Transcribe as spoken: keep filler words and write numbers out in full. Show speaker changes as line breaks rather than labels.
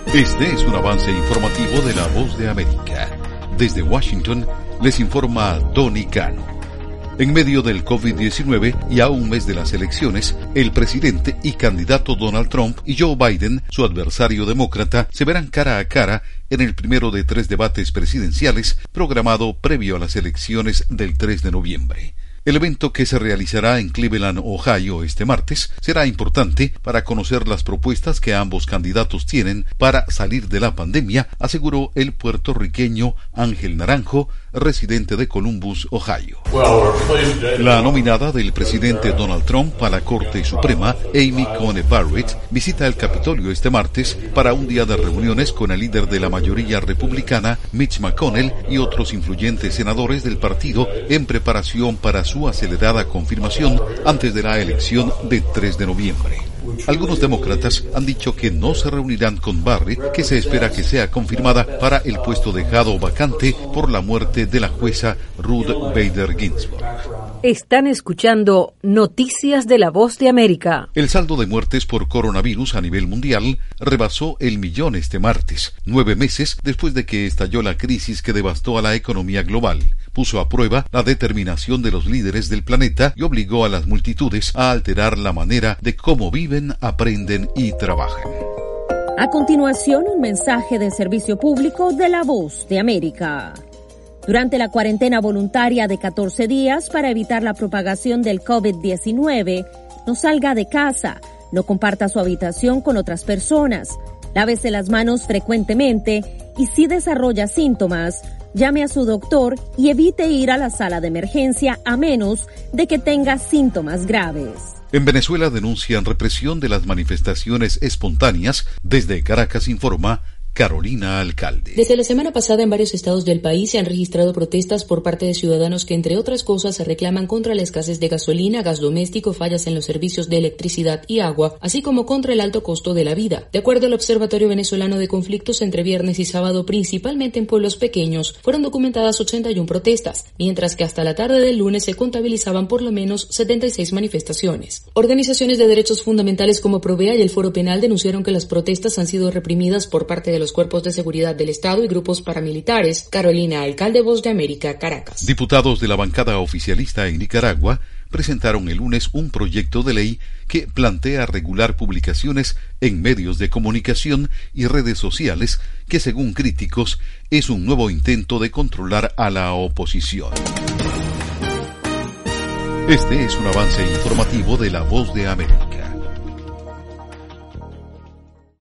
Este es un avance informativo de La Voz de América. Desde Washington les informa Tony Cano. En medio del COVID diecinueve y a un mes de las elecciones, el presidente y candidato Donald Trump y Joe Biden, su adversario demócrata, se verán cara a cara en el primero de tres debates presidenciales programado previo a las elecciones del tres de noviembre. El evento, que se realizará en Cleveland, Ohio, este martes, será importante para conocer las propuestas que ambos candidatos tienen para salir de la pandemia, aseguró el puertorriqueño Ángel Naranjo, residente de Columbus, Ohio. La nominada del presidente Donald Trump a la Corte Suprema, Amy Coney Barrett, visita el Capitolio este martes para un día de reuniones con el líder de la mayoría republicana, Mitch McConnell, y otros influyentes senadores del partido en preparación para su acelerada confirmación antes de la elección del tres de noviembre. Algunos demócratas han dicho que no se reunirán con Barrett, que se espera que sea confirmada para el puesto dejado vacante por la muerte de la jueza Ruth Bader Ginsburg.
Están escuchando Noticias de La Voz de América.
El saldo de muertes por coronavirus a nivel mundial rebasó el millón este martes, nueve meses después de que estalló la crisis que devastó a la economía global. Puso a prueba la determinación de los líderes del planeta y obligó a las multitudes a alterar la manera de cómo viven, aprenden y trabajan.
A continuación, un mensaje de servicio público de La Voz de América. Durante la cuarentena voluntaria de catorce días para evitar la propagación del COVID diecinueve, no salga de casa, no comparta su habitación con otras personas, lávese las manos frecuentemente y si desarrolla síntomas, llame a su doctor y evite ir a la sala de emergencia a menos de que tenga síntomas graves.
En Venezuela denuncian represión de las manifestaciones espontáneas. Desde Caracas informa Carolina Alcalde.
Desde la semana pasada en varios estados del país se han registrado protestas por parte de ciudadanos que, entre otras cosas, se reclaman contra la escasez de gasolina, gas doméstico, fallas en los servicios de electricidad y agua, así como contra el alto costo de la vida. De acuerdo al Observatorio Venezolano de Conflictos, entre viernes y sábado, principalmente en pueblos pequeños, fueron documentadas ochenta y una protestas, mientras que hasta la tarde del lunes se contabilizaban por lo menos setenta y seis manifestaciones. Organizaciones de derechos fundamentales como Provea y el Foro Penal denunciaron que las protestas han sido reprimidas por parte de los cuerpos de seguridad del Estado y grupos paramilitares. Carolina Alcalde, Voz de América, Caracas.
Diputados de la bancada oficialista en Nicaragua presentaron el lunes un proyecto de ley que plantea regular publicaciones en medios de comunicación y redes sociales que, según críticos, es un nuevo intento de controlar a la oposición. Este es un avance informativo de La Voz de América.